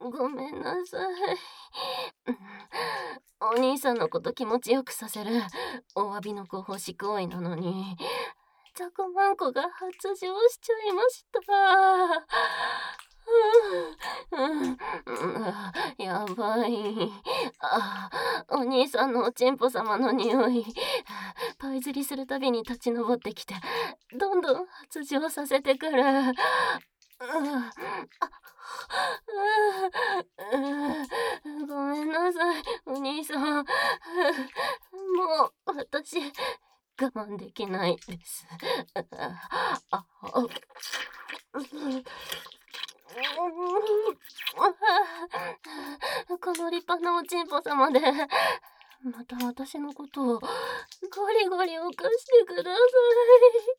ごめんなさい。お兄さんのこと気持ちよくさせるお詫びのご奉仕行為なのに、ジャコマンコが発情しちゃいました。やばい。お兄さんのおちんぽ様の匂い、パイ釣りするたびに立ち上ってきて、どんどん発情させてくる。ごめんなさい、お兄さん。もう私、我慢できないです。あ、この立派なおちんぽ様で、また私のことをゴリゴリ犯してください。